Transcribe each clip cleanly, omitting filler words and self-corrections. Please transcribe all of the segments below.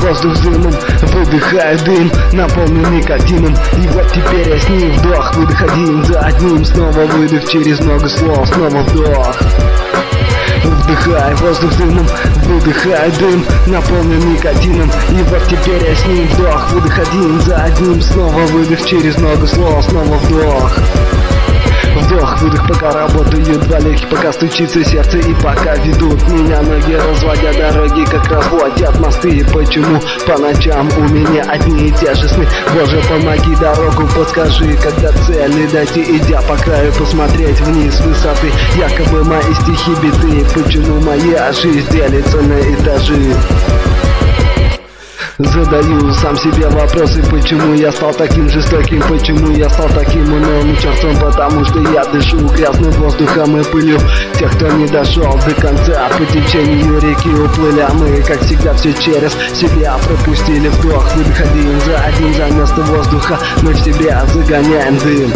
воздух дымом, выдыхаю дым, наполнен никотином. И вот теперь я с ним вдох, выдох один за одним, снова выдох через много слов, снова вдох. Вдыхаю воздух дымом, выдыхаю дым, наполнен никотином. И вот теперь я с ним вдох, выдох один за одним, снова выдох через много слов, снова вдох. Вдох, выдох, пока работают два легких, пока стучится сердце и пока ведут меня ноги, разводя дороги, как разводят мосты. И почему по ночам у меня одни и те же сны? Боже, помоги, дорогу подскажи, когда цели дойти, идя по краю, посмотреть вниз с высоты. Якобы мои стихи биты, почему моя жизнь делится на этажи? Задаю сам себе вопросы, почему я стал таким жестоким, почему я стал таким унылым черством, потому что я дышу грязным воздухом и пылью тех, кто не дошел до конца. По течению реки уплыли, а мы, как всегда, все через себя пропустили. Вдох, выдох один за одним, за место воздуха мы в себя загоняем дым.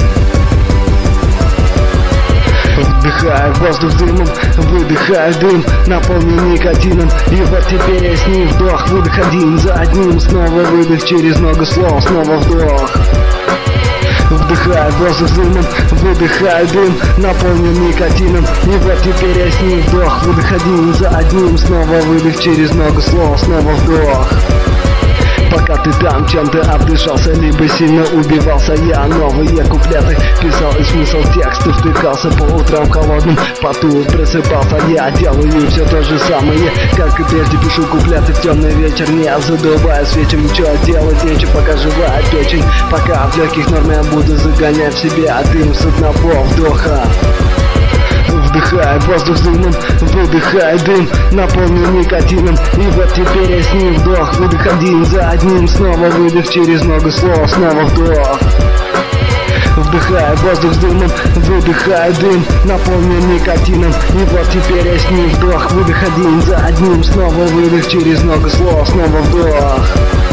Вдыхаю воздух дымом, выдыхаю дым, наполнен никотином. И вот теперь я с ним вдох, выдох один за одним, снова выдох через много слов, снова вдох. Вдыхаю воздух дымом, выдыхаю дым, наполнен никотином. И вот теперь я с ним вдох, выдох один за одним, снова выдох через много слов, снова вдох. Пока ты там чем-то обдышался, либо сильно убивался, я новые куплеты писал, и смысл текстов втыкался по утрам в холодном поту. Просыпался, я делаю все то же самое, как и прежде, пишу куплеты в темный вечер, не задувая свечи. Ничего делать нечего, пока живая печень, пока в легких норм я буду загонять в себя дым с одного вдоха. Вдыхаю воздух дымом, выдыхаю дым, наполнен никотином. И вот теперь я с ним вдох, выдох один за одним, снова выдох через много слов, снова вдох. Вдыхаю воздух дымом, выдыхаю дым, наполнен никотином. И вот теперь я с ним вдох, выдох один за одним, снова выдох через много слов, снова вдох.